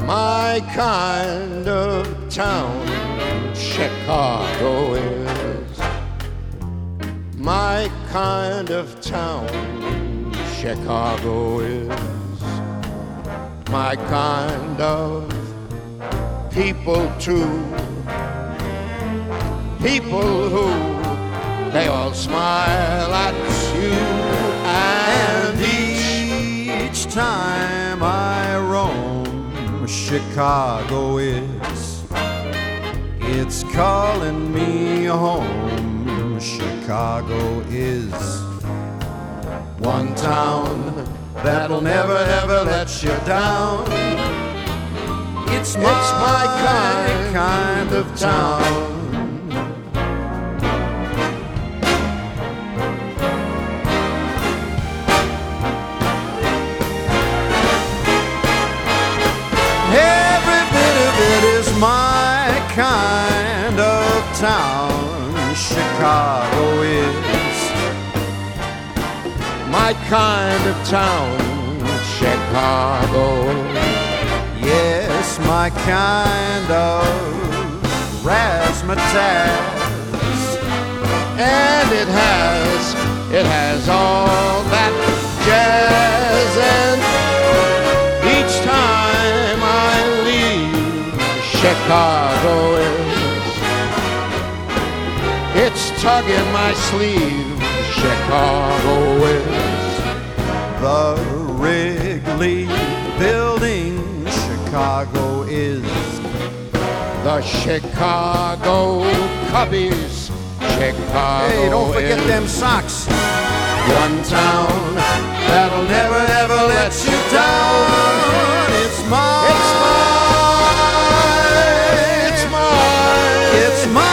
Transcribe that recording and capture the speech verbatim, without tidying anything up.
My kind of town, Chicago is. My kind of town, Chicago is. My kind of people too. People who, they all smile at you. And each time I roam, Chicago is, it's calling me home. Chicago is one town that'll never, ever let you down. It's my, it's my kind, kind of town. Every bit of it is my kind of town. Chicago is my kind of town, Chicago. Yes, my kind of razzmatazz. And it has, it has all that jazz. And each time I leave, Chicago is, it's tugging my sleeve, Chicago is. The Wrigley Building, Chicago is. The Chicago Cubbies, Chicago Hey, don't forget is. them socks. One town that'll never, ever let you down. It's mine. It's mine. It's mine. It's mine.